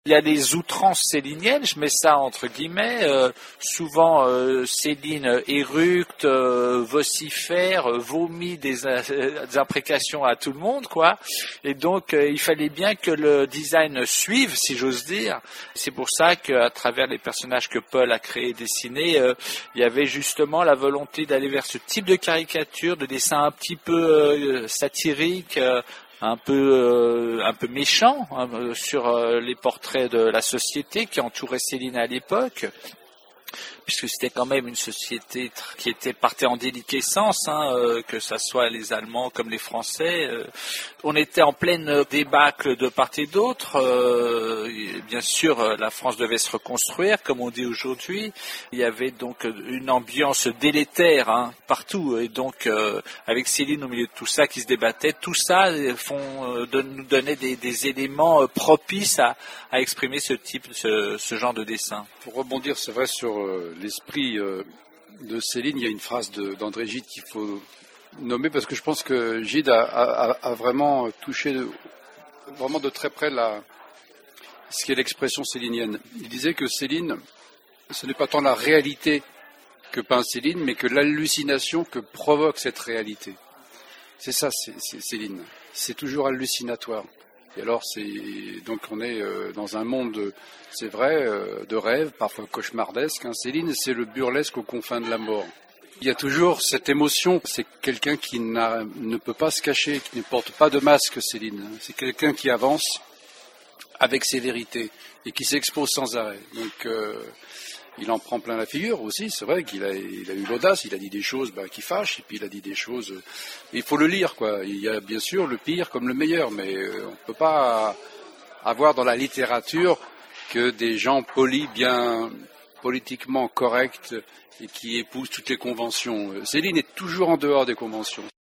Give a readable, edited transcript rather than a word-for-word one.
Il y a des outrances céliniennes, je mets ça entre guillemets. Souvent, Céline éructe, vocifère, vomit des imprécations à tout le monde, quoi. Et donc, il fallait bien que le design suive, si j'ose dire. C'est pour ça qu'à travers les personnages que Paul a créés et dessinés, il y avait justement la volonté d'aller vers ce type de caricature, de dessin un petit peu satirique, un peu méchant sur les portraits de la société qui entourait Céline à l'époque, puisque c'était quand même une société qui partait en déliquescence, que ça soit les Allemands comme les Français. On était en pleine débâcle de part et d'autre. Bien sûr, la France devait se reconstruire, comme on dit aujourd'hui. Il y avait donc une ambiance délétère partout, et donc avec Céline au milieu de tout ça qui se débattait, tout ça nous donnait des éléments propices à exprimer ce genre de dessin. Pour rebondir, c'est vrai, sur l'esprit de Céline, il y a une phrase d'André Gide qu'il faut nommer, parce que je pense que Gide a vraiment touché vraiment de très près ce qu'est l'expression célinienne. Il disait que Céline, ce n'est pas tant la réalité que peint Céline, mais que l'hallucination que provoque cette réalité. C'est ça, c'est Céline. C'est toujours hallucinatoire. Et alors, donc on est dans un monde, c'est vrai, de rêve, parfois cauchemardesque. Céline, c'est le burlesque aux confins de la mort. Il y a toujours cette émotion. C'est quelqu'un qui ne peut pas se cacher, qui ne porte pas de masque, Céline. C'est quelqu'un qui avance avec sévérité et qui s'expose sans arrêt. Donc, il en prend plein la figure aussi. C'est vrai qu'il a eu l'audace. Il a dit des choses qui fâchent, et puis il a dit des choses. Il faut le lire, quoi. Il y a bien sûr le pire comme le meilleur, mais on ne peut pas avoir dans la littérature que des gens polis, bien politiquement corrects et qui épousent toutes les conventions. Céline est toujours en dehors des conventions.